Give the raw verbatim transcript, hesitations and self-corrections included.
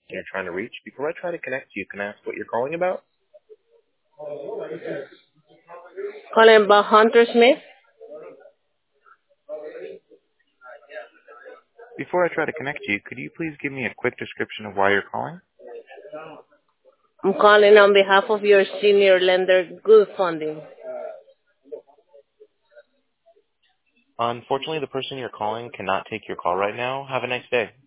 you're trying to reach. Before I try to connect you, can I ask what you're calling about? Calling about Hunter Smith. Before I try to connect you, could you please give me a quick description of why you're calling? I'm calling on behalf of your senior lender Good Funding. Unfortunately, the person you're calling cannot take your call right now. Have a nice day.